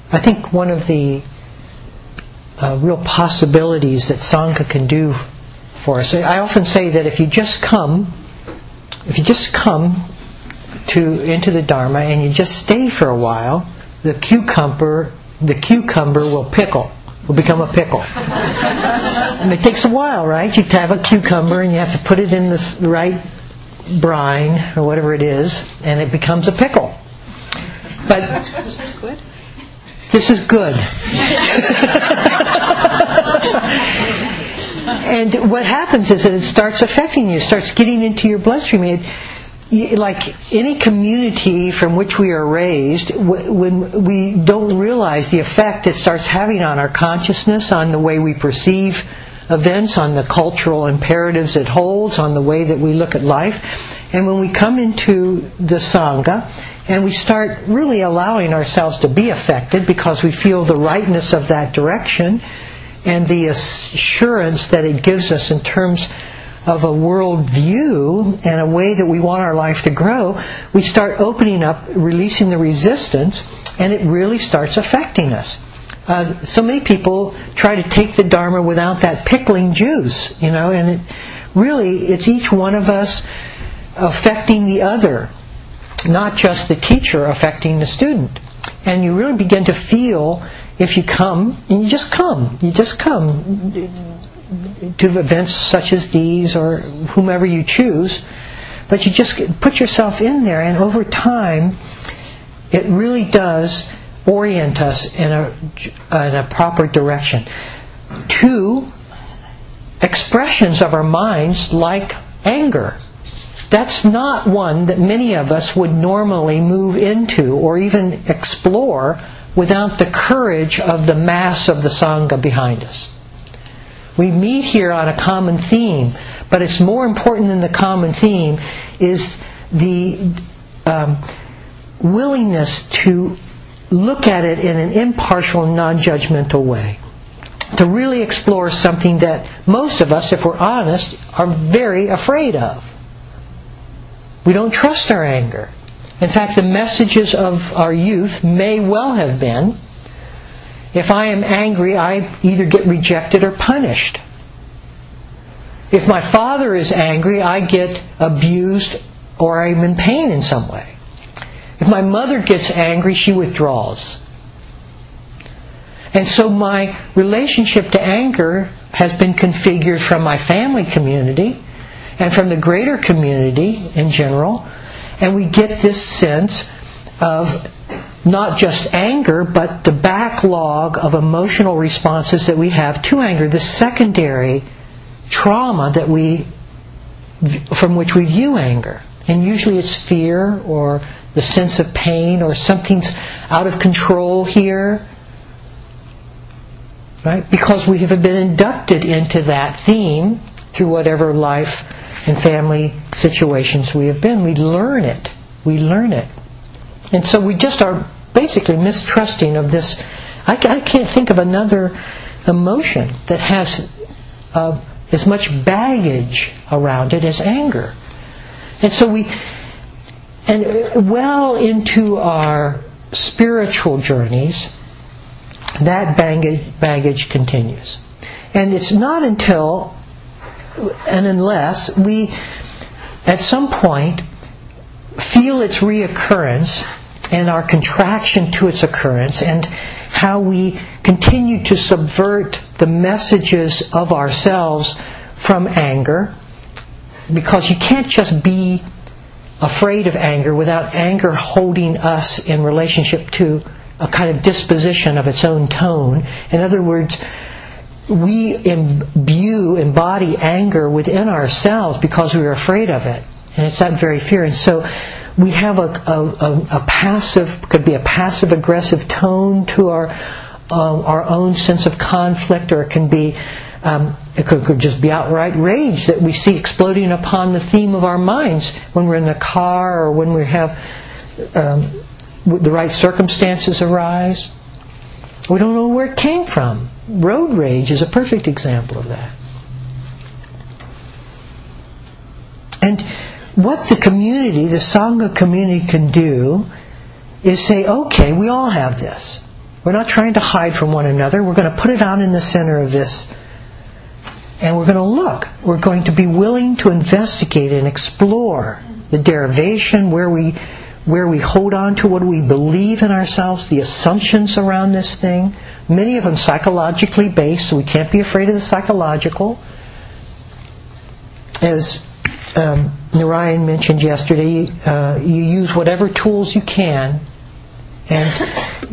I think one of the real possibilities that Sangha can do for us, I often say that if you just come into the Dharma and you just stay for a while, the cucumber will become a pickle. And it takes a while, right? You have a cucumber and you have to put it in the right brine or whatever it is, and it becomes a pickle. But is that good? This is good. And what happens is that it starts affecting you, starts getting into your bloodstream. Like any community from which we are raised, when we don't realize the effect it starts having on our consciousness, on the way we perceive events, on the cultural imperatives it holds, on the way that we look at life. And when we come into the Sangha and we start really allowing ourselves to be affected because we feel the rightness of that direction and the assurance that it gives us in terms of a world view and a way that we want our life to grow, we start opening up, releasing the resistance, and it really starts affecting us. So many people try to take the Dharma without that pickling juice, and it's each one of us affecting the other, not just the teacher affecting the student. And you really begin to feel, if you come, and you just come to events such as these or whomever you choose, but you just put yourself in there, and over time it really does orient us in a proper direction to expressions of our minds like anger. That's not one that many of us would normally move into or even explore without the courage of the mass of the Sangha behind us. We meet here on a common theme, but it's more important than the common theme is the willingness to look at it in an impartial, non-judgmental way. To really explore something that most of us, if we're honest, are very afraid of. We don't trust our anger. In fact, the messages of our youth may well have been, if I am angry, I either get rejected or punished. If my father is angry, I get abused or I'm in pain in some way. If my mother gets angry, she withdraws. And so my relationship to anger has been configured from my family community and from the greater community in general. And we get this sense of not just anger, but the backlog of emotional responses that we have to anger, the secondary trauma from which we view anger. And usually it's fear or the sense of pain or something's out of control here. Right? Because we have been inducted into that theme through whatever life and family situations we have been. We learn it. And so we just are basically mistrusting of this. I can't think of another emotion that has as much baggage around it as anger. And so well into our spiritual journeys, that baggage continues. And it's not until and unless we at some point feel its reoccurrence and our contraction to its occurrence and how we continue to subvert the messages of ourselves from anger, because you can't just be afraid of anger without anger holding us in relationship to a kind of disposition of its own tone. In other words, we embody anger within ourselves because we are afraid of it. And it's that very fear. And so we have a passive, could be a passive-aggressive tone to our own sense of conflict, or it can be, it could just be outright rage that we see exploding upon the theme of our minds when we're in the car or when we have the right circumstances arise. We don't know where it came from. Road rage is a perfect example of that. And what the community, the Sangha community, can do is say, okay, we all have this. We're not trying to hide from one another. We're going to put it out in the center of this. And we're going to look. We're going to be willing to investigate and explore the derivation, where we hold on to what we believe in ourselves, the assumptions around this thing. Many of them psychologically based, so we can't be afraid of the psychological. As Narayan mentioned yesterday, you use whatever tools you can, and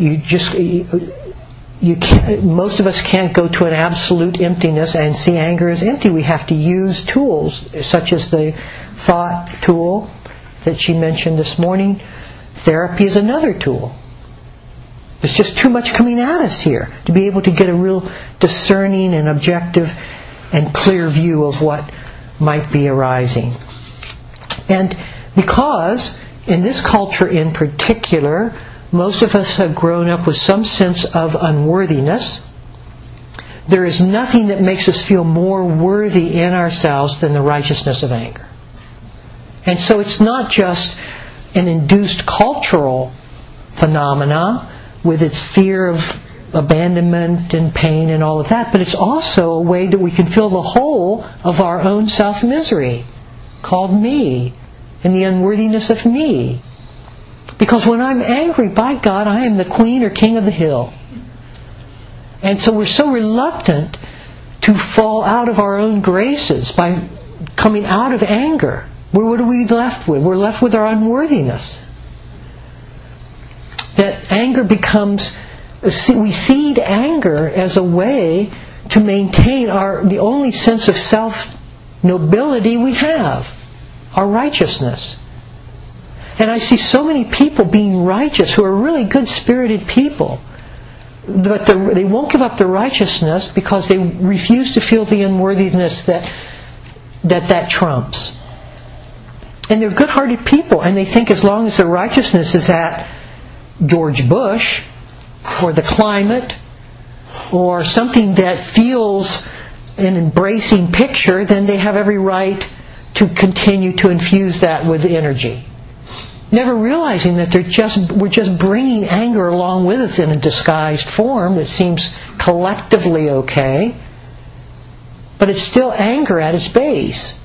most of us can't go to an absolute emptiness and see anger as empty. We have to use tools such as the thought tool that she mentioned this morning. Therapy is another tool. There's just too much coming at us here to be able to get a real discerning and objective and clear view of what might be arising. And because in this culture in particular, most of us have grown up with some sense of unworthiness, there is nothing that makes us feel more worthy in ourselves than the righteousness of anger. And so it's not just an induced cultural phenomena with its fear of abandonment and pain and all of that, but it's also a way that we can feel the whole of our own self-misery, called me, and the unworthiness of me. Because when I'm angry, by God, I am the queen or king of the hill. And so we're so reluctant to fall out of our own graces by coming out of anger. What are we left with? We're left with our unworthiness. That anger becomes, we seed anger as a way to maintain the only sense of self-nobility we have, our righteousness. And I see so many people being righteous who are really good-spirited people, but they won't give up their righteousness because they refuse to feel the unworthiness that trumps. And they're good-hearted people, and they think as long as their righteousness is at George Bush, or the climate, or something that feels an embracing picture, then they have every right to continue to infuse that with energy. Never realizing that we're just bringing anger along with us in a disguised form that seems collectively okay, but it's still anger at its base.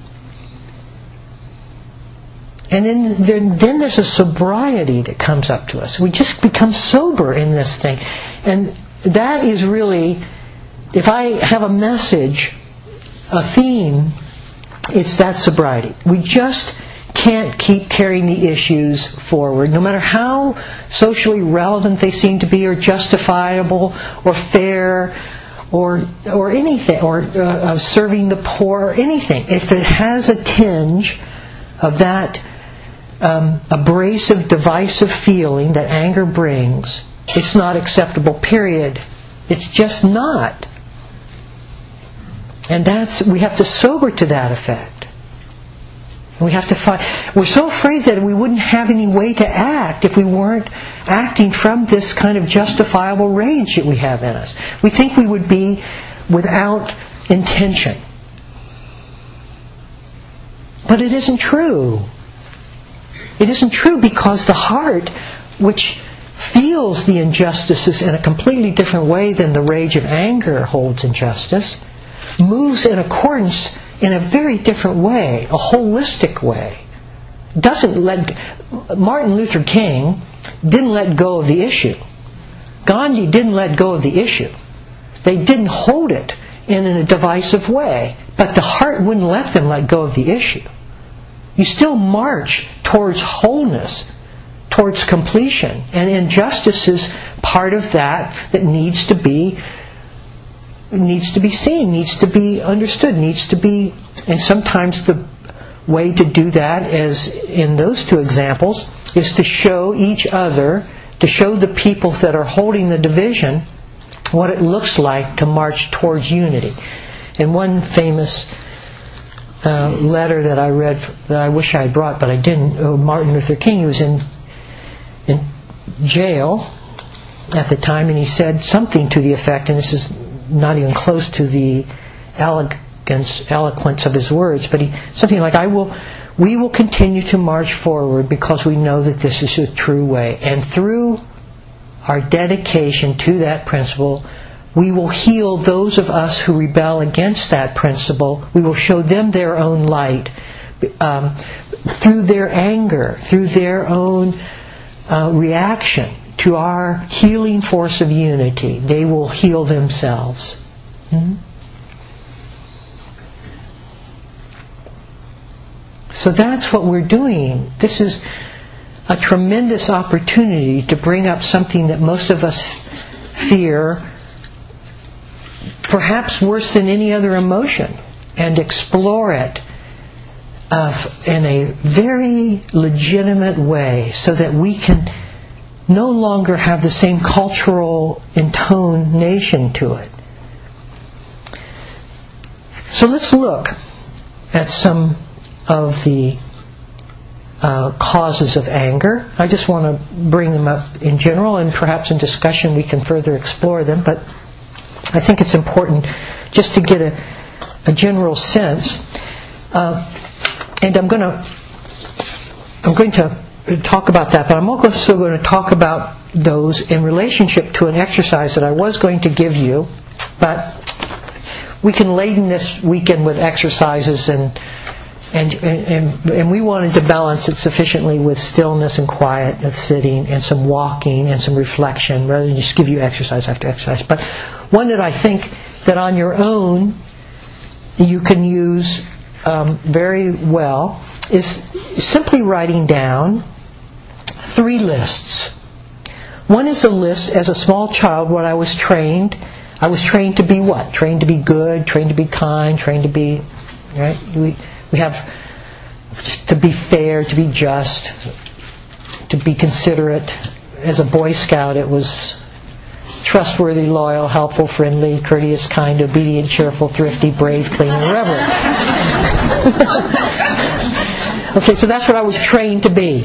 And then there's a sobriety that comes up to us. We just become sober in this thing. And that is really, if I have a message, a theme, it's that sobriety. We just can't keep carrying the issues forward, no matter how socially relevant they seem to be, or justifiable, or fair, or anything, or serving the poor, or anything. If it has a tinge of that abrasive, divisive feeling that anger brings, it's not acceptable, period. It's just not. And we have to sober to that effect. We have to find. We're so afraid that we wouldn't have any way to act if we weren't acting from this kind of justifiable rage that we have in us. We think we would be without intention. But it isn't true. It isn't true because the heart, which feels the injustices in a completely different way than the rage of anger holds injustice, moves in accordance in a very different way, a holistic way. Martin Luther King didn't let go of the issue. Gandhi didn't let go of the issue. They didn't hold it in a divisive way, but the heart wouldn't let them let go of the issue. You still march towards wholeness, towards completion, and injustice is part of that needs to be seen, needs to be understood, and sometimes the way to do that, as in those two examples, is to show each other, to show the people that are holding the division what it looks like to march towards unity. And one famous letter that I read, that I wish I had brought, but I didn't, Martin Luther King, he was in jail at the time, and he said something to the effect, and this is not even close to the eloquence of his words, but something like, we will continue to march forward because we know that this is a true way, and through our dedication to that principle, we will heal those of us who rebel against that principle. We will show them their own light through their anger, through their own reaction to our healing force of unity. They will heal themselves. So that's what we're doing. This is a tremendous opportunity to bring up something that most of us fear, perhaps worse than any other emotion, and explore it in a very legitimate way so that we can no longer have the same cultural intonation to it. So let's look at some of the causes of anger. I just want to bring them up in general, and perhaps in discussion we can further explore them, but I think it's important just to get a general sense. And I'm going to talk about that, but I'm also going to talk about those in relationship to an exercise that I was going to give you, but we can laden this weekend with exercises, and we wanted to balance it sufficiently with stillness and quiet of sitting and some walking and some reflection rather than just give you exercise after exercise. But one that I think that on your own you can use very well is simply writing down 3 lists. One is a list as a small child what I was trained. I was trained to be what? Trained to be good, trained to be kind, trained to be, right? We have to be fair, to be just, to be considerate. As a Boy Scout, it was trustworthy, loyal, helpful, friendly, courteous, kind, obedient, cheerful, thrifty, brave, clean, and reverent. Okay, so that's what I was trained to be.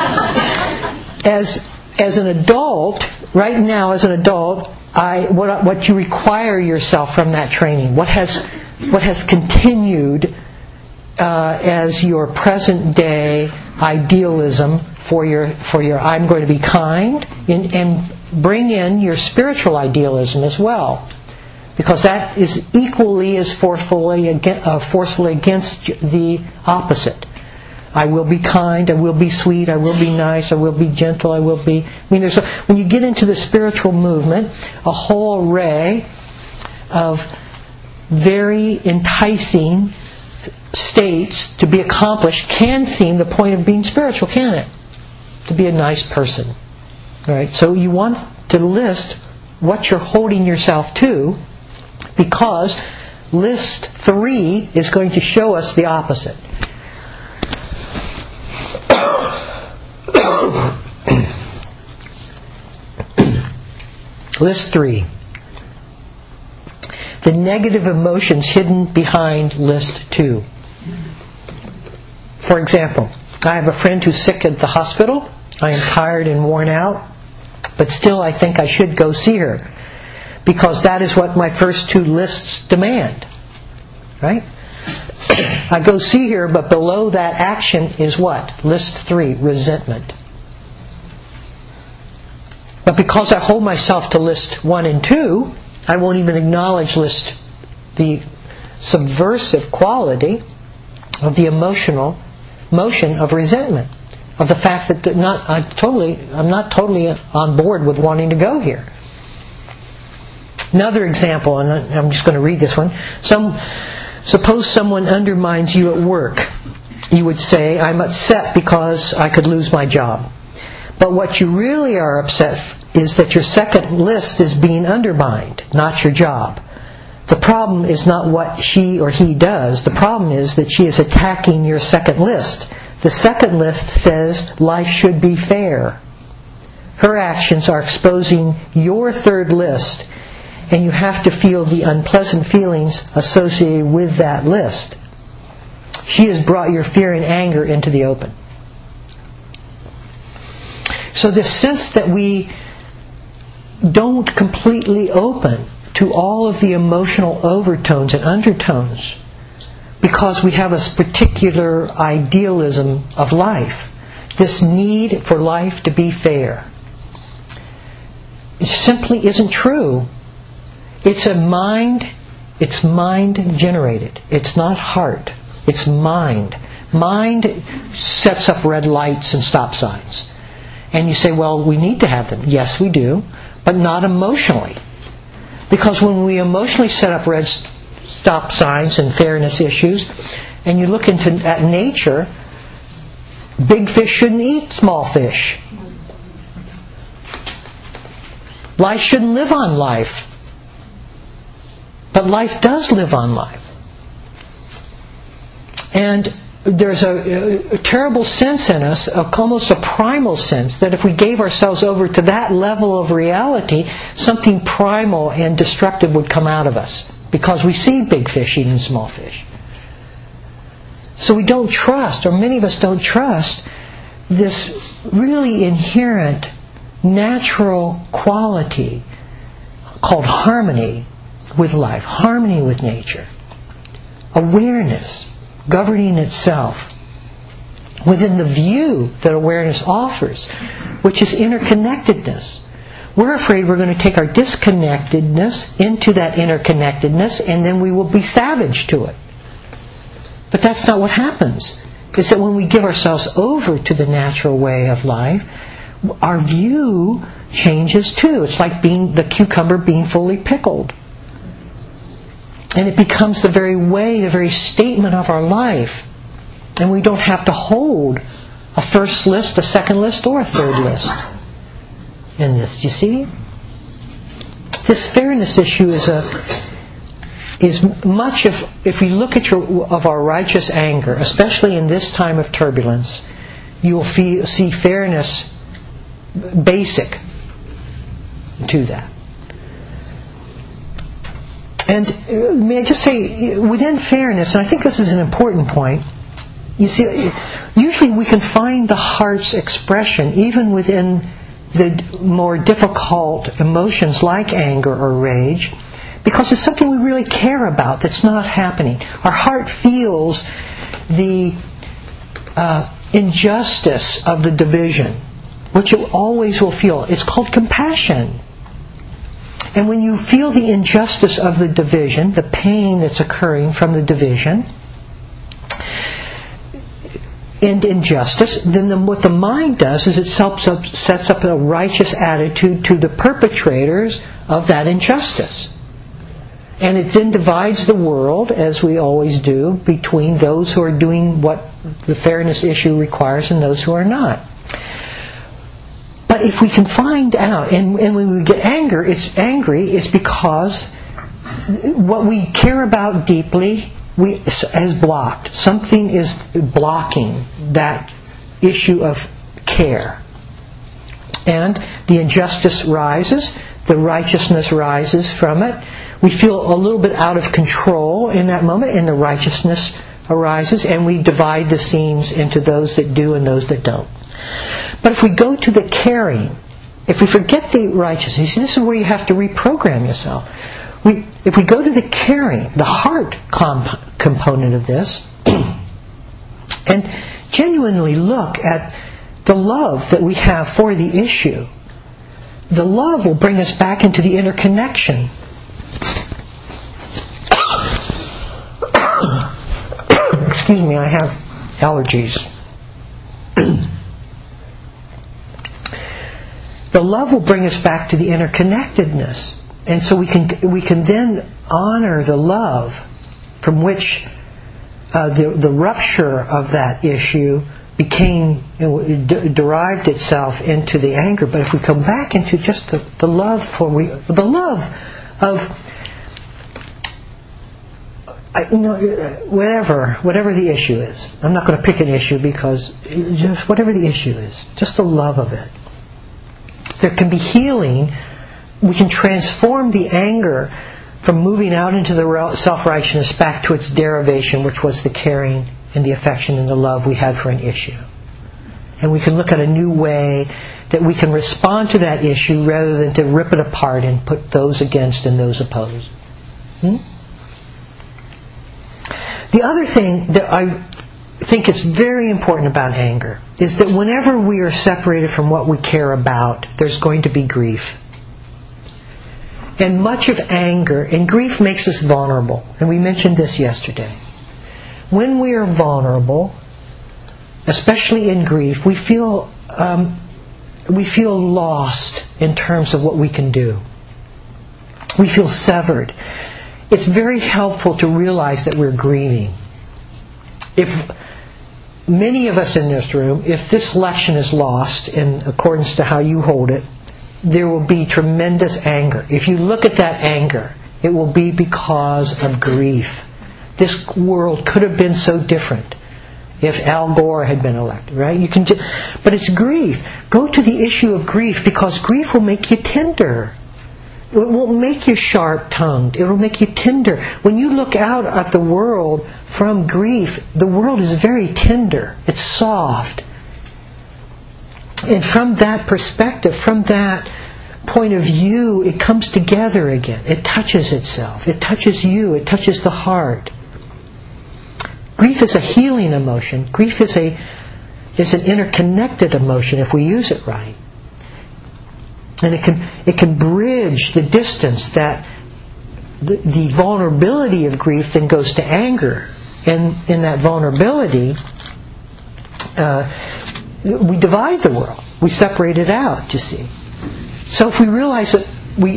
As an adult, right now as an adult, what you require yourself from that training, what has continued as your present day idealism for your I'm going to be kind, and bring in your spiritual idealism as well, because that is equally as forcefully against the opposite. I will be kind, I will be sweet, I will be nice, I will be gentle, I will be... when you get into the spiritual movement, a whole array of very enticing states to be accomplished can seem the point of being spiritual, can it? To be a nice person. Right? So you want to list what you're holding yourself to, because list 3 is going to show us the opposite. List 3. The negative emotions hidden behind list 2. For example, I have a friend who's sick at the hospital. I am tired and worn out, but still I think I should go see her, because that is what my first 2 lists demand. Right? I go see her, but below that action is what? List 3, resentment. But because I hold myself to list 1 and 2, I won't even acknowledge the subversive quality of the emotion of resentment, of the fact that I'm not totally on board with wanting to go here. Another example, and I'm just going to read this one. Suppose someone undermines you at work. You would say, I'm upset because I could lose my job. But what you really are upset is that your second list is being undermined, not your job. The problem is not what she or he does. The problem is that she is attacking your second list. The second list says life should be fair. Her actions are exposing your third list, and you have to feel the unpleasant feelings associated with that list. She has brought your fear and anger into the open. So the sense that we don't completely open to all of the emotional overtones and undertones because we have a particular idealism of life, this need for life to be fair. It simply isn't true. It's mind generated. It's not heart. It's mind. Mind sets up red lights and stop signs. And you say, well, we need to have them. Yes, we do, but not emotionally. Because when we emotionally set up red stop signs and fairness issues, and you look at nature, big fish shouldn't eat small fish. Life shouldn't live on life. But life does live on life. And there's a terrible sense in us, almost a primal sense, that if we gave ourselves over to that level of reality, something primal and destructive would come out of us. Because we see big fish eating small fish. So we don't trust, or many of us don't trust, this really inherent natural quality called harmony with life, harmony with nature, awareness governing itself within the view that awareness offers, which is interconnectedness. We're afraid we're going to take our disconnectedness into that interconnectedness, and then we will be savage to it. But that's not what happens. It's that when we give ourselves over to the natural way of life, our view changes too. It's like the cucumber being fully pickled. And it becomes the very way, the very statement of our life. And we don't have to hold a first list, a second list, or a third list in this. Do you see? This fairness issue is much of, if we look at our righteous anger, especially in this time of turbulence, you will see fairness basic to that. And may I just say, within fairness, and I think this is an important point, you see, usually we can find the heart's expression even within the more difficult emotions like anger or rage, because it's something we really care about that's not happening. Our heart feels the injustice of the division, which it always will feel. It's called compassion. And when you feel the injustice of the division, the pain that's occurring from the division and injustice, then what the mind does is it sets up a righteous attitude to the perpetrators of that injustice. And it then divides the world, as we always do, between those who are doing what the fairness issue requires and those who are not. But if we can find out, and when we get angry, it's because what we care about deeply is blocked. Something is blocking that issue of care. And the injustice rises, the righteousness rises from it. We feel a little bit out of control in that moment, and the righteousness arises, and we divide the seams into those that do and those that don't. But if we go to the caring, if we forget the righteousness, you see, this is where you have to reprogram yourself. If we go to the caring, the heart component of this, and genuinely look at the love that we have for the issue, the love will bring us back into the interconnection. Excuse me, I have allergies. The love will bring us back to the interconnectedness. And so we can then honor the love from which the rupture of that issue derived itself into the anger. But if we come back into just the love of whatever the issue is. I'm not going to pick an issue because just whatever the issue is, just the love of it. There can be healing. We can transform the anger from moving out into the self-righteousness back to its derivation, which was the caring and the affection and the love we had for an issue. And we can look at a new way that we can respond to that issue rather than to rip it apart and put those against and those opposed. The other thing that I think is very important about anger is that whenever we are separated from what we care about, there's going to be grief. And much of anger and grief makes us vulnerable. And we mentioned this yesterday. When we are vulnerable, especially in grief, we feel lost in terms of what we can do. We feel severed. It's very helpful to realize that we're grieving. If many of us in this room, if this election is lost in accordance to how you hold it, there will be tremendous anger. If you look at that anger, it will be because of grief. This world could have been so different if Al Gore had been elected, right? But it's grief. Go to the issue of grief, because grief will make you tender. It won't make you sharp-tongued. It will make you tender. When you look out at the world from grief, the world is very tender. It's soft. And from that perspective, from that point of view, it comes together again. It touches itself. It touches you. It touches the heart. Grief is a healing emotion. Grief is an interconnected emotion if we use it right. And it can bridge the distance that the vulnerability of grief then goes to anger. And in that vulnerability, we divide the world. We separate it out, you see. So if we realize that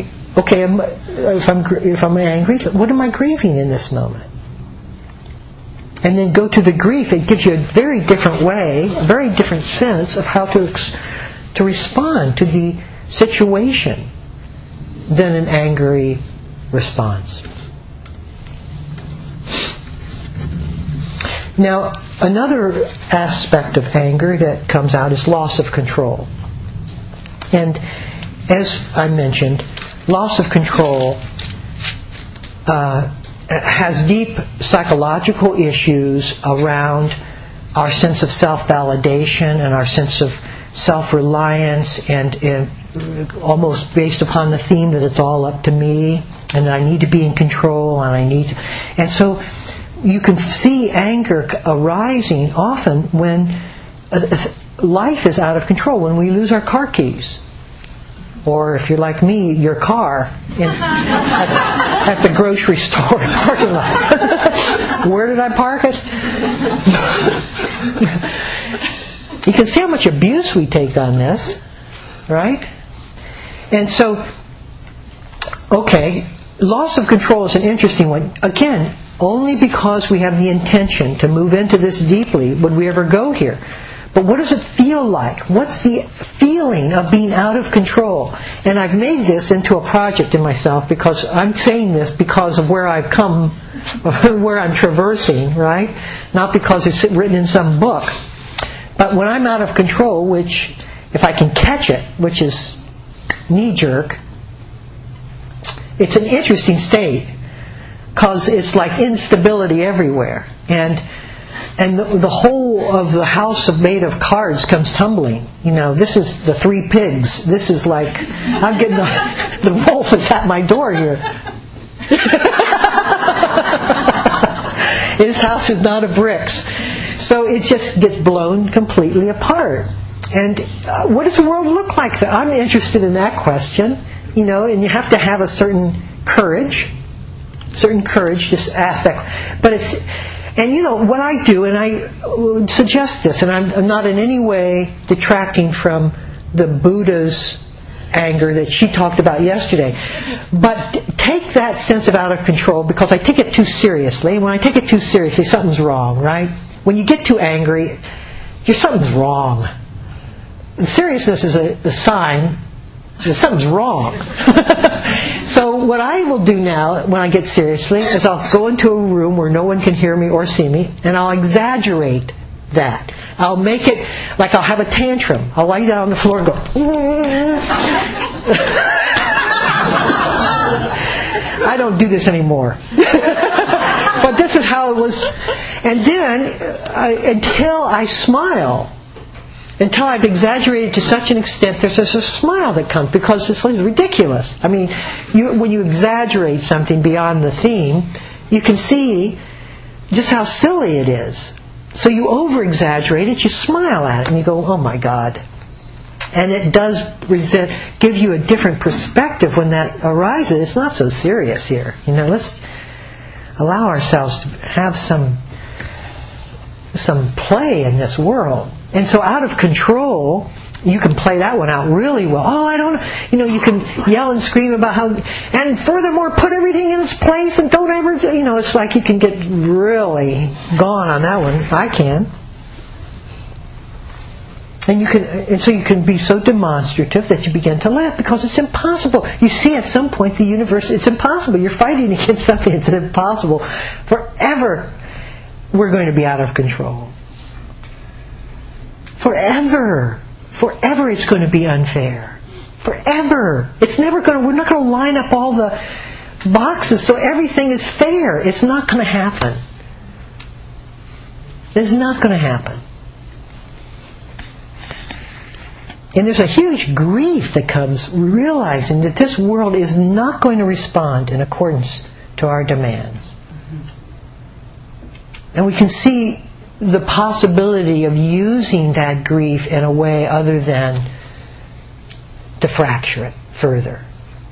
if I'm angry, what am I grieving in this moment? And then go to the grief. It gives you a very different way, a very different sense of how to respond to the situation than an angry response. Now, another aspect of anger that comes out is loss of control. And as I mentioned, loss of control has deep psychological issues around our sense of self-validation and our sense of self-reliance, and almost based upon the theme that it's all up to me and that I need to be in control and so you can see anger arising often when life is out of control, when we lose our car keys. Or if you're like me, your car at the grocery store parking lot. Where did I park it? You can see how much abuse we take on this, right? And so, loss of control is an interesting one. Again, only because we have the intention to move into this deeply would we ever go here. But what does it feel like? What's the feeling of being out of control? And I've made this into a project in myself, because I'm saying this because of where I've come, where I'm traversing, right? Not because it's written in some book. But when I'm out of control, which, if I can catch it, which is knee-jerk, it's an interesting state, because it's like instability everywhere. And the whole of the house made of cards comes tumbling. This is the three pigs. This is like, I'm getting the wolf is at my door here. His house is not of bricks. So it just gets blown completely apart. And what does the world look like? I'm interested in that question. And you have to have a certain courage to ask that. But it's... And what I do, and I would suggest this, and I'm not in any way detracting from the Buddha's anger that she talked about yesterday, but take that sense of out of control, because I take it too seriously. When I take it too seriously, something's wrong, right? When you get too angry, something's wrong. And seriousness is a sign that something's wrong. So what I will do now, when I get seriously, is I'll go into a room where no one can hear me or see me, and I'll exaggerate that. I'll make it like I'll have a tantrum. I'll lie down on the floor and go, I don't do this anymore. But this is how it was. And then, until I smile, until I've exaggerated to such an extent, there's just a smile that comes, because it's ridiculous. I mean, when you exaggerate something beyond the theme, you can see just how silly it is. So you over-exaggerate it, you smile at it, and you go, oh my God. And it does give you a different perspective when that arises. It's not so serious here. Let's allow ourselves to have some play in this world. And so out of control, you can play that one out really well. Oh, I don't know. You can yell and scream about how, and furthermore, put everything in its place and don't ever, it's like you can get really gone on that one. I can. And so you can be so demonstrative that you begin to laugh because it's impossible. You see, at some point, the universe, it's impossible. You're fighting against something that's impossible. Forever, we're going to be out of control. Forever it's going to be unfair. Forever. We're not going to line up all the boxes so everything is fair. It's not going to happen. It's not going to happen. And there's a huge grief that comes realizing that this world is not going to respond in accordance to our demands. And we can see the possibility of using that grief in a way other than to fracture it further.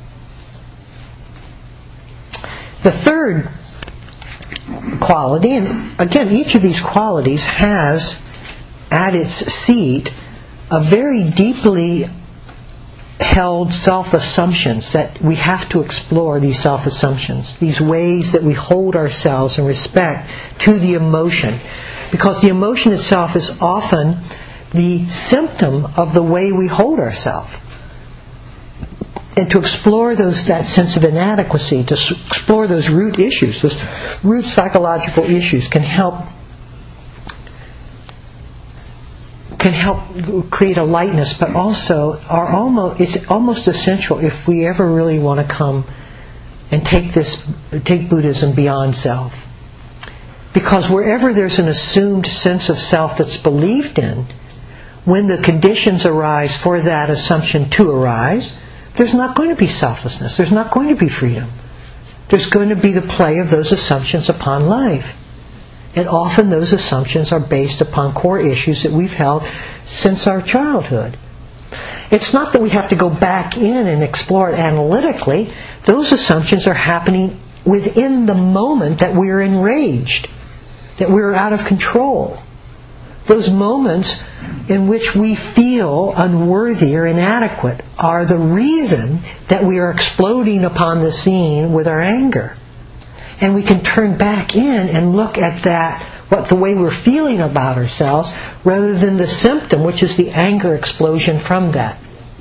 The third quality, and again, each of these qualities has at its seat a very deeply held self-assumptions that we have to explore, these self-assumptions, these ways that we hold ourselves in respect to the emotion. Because the emotion itself is often the symptom of the way we hold ourselves. And to explore that sense of inadequacy, to explore those root issues, those root psychological issues can help create a lightness, but also it's almost essential if we ever really want to come and take Buddhism beyond self. Because wherever there's an assumed sense of self that's believed in, when the conditions arise for that assumption to arise, there's not going to be selflessness. There's not going to be freedom. There's going to be the play of those assumptions upon life. And often those assumptions are based upon core issues that we've held since our childhood. It's not that we have to go back in and explore it analytically. Those assumptions are happening within the moment that we're enraged, that we're out of control. Those moments in which we feel unworthy or inadequate are the reason that we are exploding upon the scene with our anger. And we can turn back in and look at that, the way we're feeling about ourselves, rather than the symptom, which is the anger explosion from that.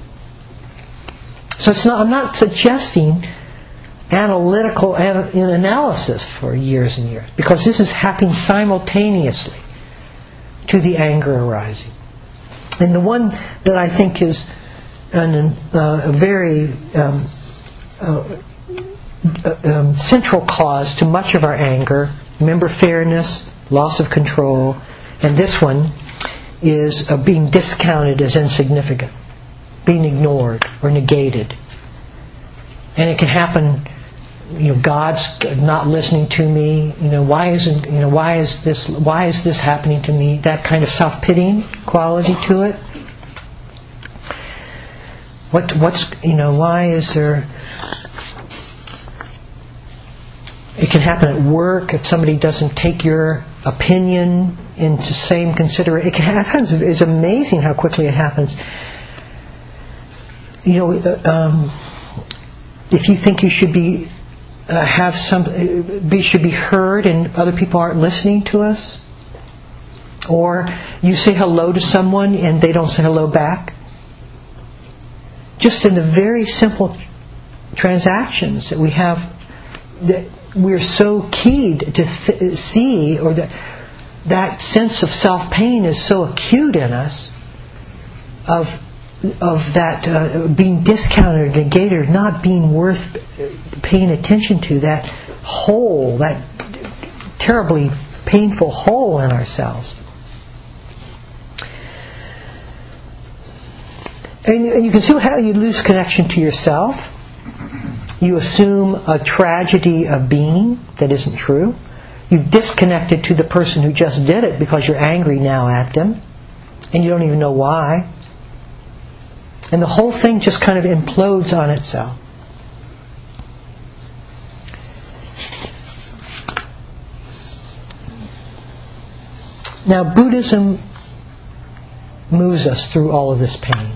So I'm not suggesting analytical analysis for years and years, because this is happening simultaneously to the anger arising. And the one that I think is a very central cause to much of our anger, remember fairness, loss of control, and this one is being discounted as insignificant, being ignored or negated. And it can happen, God's not listening to me, why is this happening to me? That kind of self-pitying quality to it. Why is there? It can happen at work if somebody doesn't take your opinion into same consideration. It happens. It's amazing how quickly it happens. If you think you should be should be heard and other people aren't listening to us, or you say hello to someone and they don't say hello back, just in the very simple transactions that we have, that we're so keyed to see, or that sense of self-pain is so acute in us, of that being discounted or negated, not being worth paying attention to, that hole, that terribly painful hole in ourselves. And you can see how you lose connection to yourself. You assume a tragedy of being that isn't true. You've disconnected to the person who just did it because you're angry now at them, and you don't even know why. And the whole thing just kind of implodes on itself. Now, Buddhism moves us through all of this pain.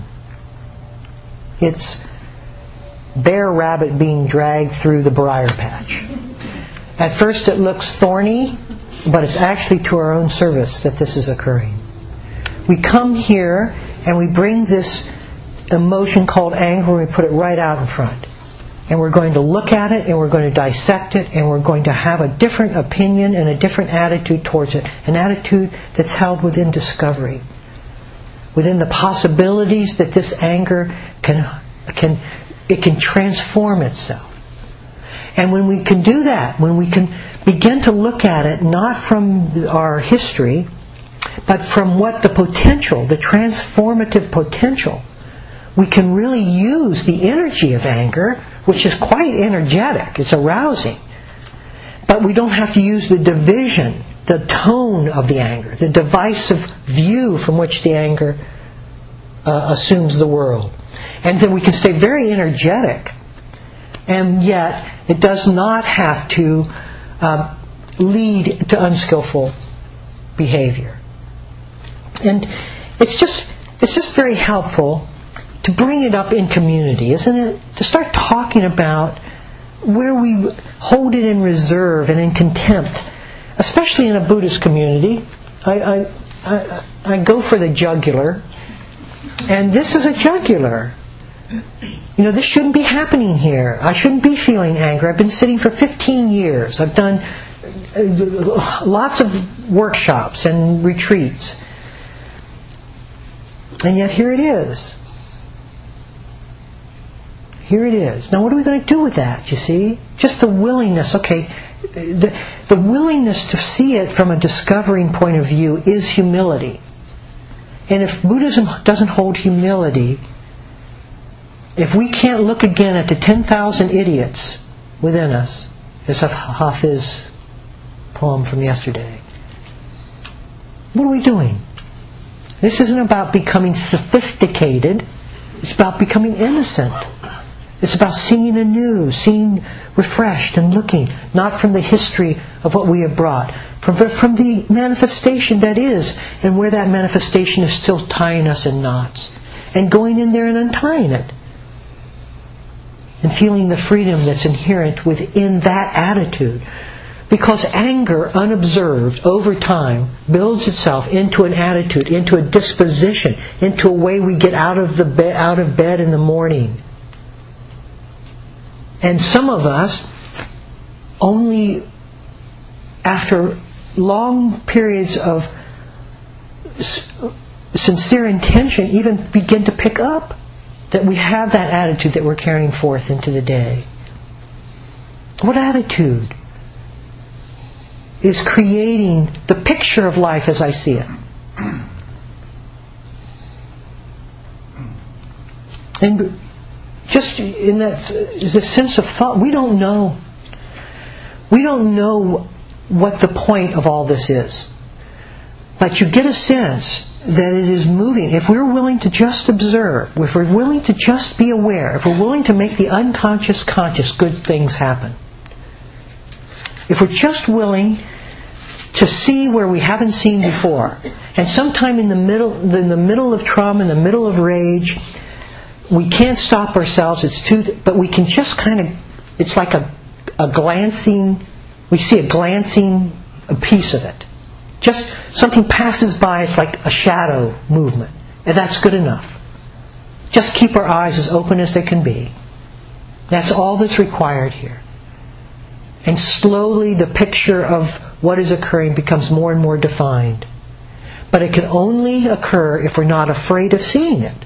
It's bear rabbit being dragged through the briar patch. At first it looks thorny, but it's actually to our own service that this is occurring. We come here and we bring this emotion called anger and we put it right out in front. And we're going to look at it and we're going to dissect it and we're going to have a different opinion and a different attitude towards it. An attitude that's held within discovery. Within the possibilities that this anger can transform itself. And when we can do that, when we can begin to look at it not from our history, but from what the potential, the transformative potential, we can really use the energy of anger, which is quite energetic, it's arousing. But we don't have to use the division, the tone of the anger, the divisive view from which the anger assumes the world. And then we can stay very energetic, and yet it does not have to lead to unskillful behavior. And it's just very helpful to bring it up in community, isn't it? To start talking about where we hold it in reserve and in contempt, especially in a Buddhist community. I go for the jugular, and this is a jugular. You know, this shouldn't be happening here. I shouldn't be feeling anger. I've been sitting for 15 years. I've done lots of workshops and retreats. And yet here it is. Here it is. Now what are we going to do with that, you see? Just the willingness, okay, the willingness to see it from a discovering point of view is humility. And if Buddhism doesn't hold humility, if we can't look again at the 10,000 idiots within us, as Hafiz poem from yesterday, what are we doing? This isn't about becoming sophisticated. It's about becoming innocent. It's about seeing anew, seeing refreshed and looking, not from the history of what we have brought, but from the manifestation that is, and where that manifestation is still tying us in knots, and going in there and untying it, and feeling the freedom that's inherent within that attitude. Because anger, unobserved, over time, builds itself into an attitude, into a disposition, into a way we get out of bed in the morning. And some of us, only after long periods of sincere intention, even begin to pick up that we have that attitude that we're carrying forth into the day. What attitude is creating the picture of life as I see it? And just in that is a sense of thought. We don't know what the point of all this is. But you get a sense that it is moving. If we're willing to just observe, if we're willing to just be aware, if we're willing to make the unconscious conscious, good things happen. If we're just willing to see where we haven't seen before, and sometime in the middle of trauma, in the middle of rage, we can't stop ourselves. But we can just kind of. It's like a glancing. We see a glancing piece of it. Just something passes by. It's like a shadow movement, and that's good enough. Just keep our eyes as open as they can be. That's all that's required here. And slowly the picture of what is occurring becomes more and more defined. But it can only occur if we're not afraid of seeing it.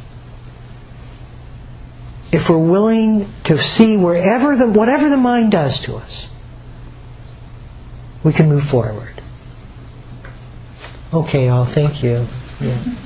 If we're willing to see whatever the mind does to us, we can move forward. Okay, all. Thank you. Yeah.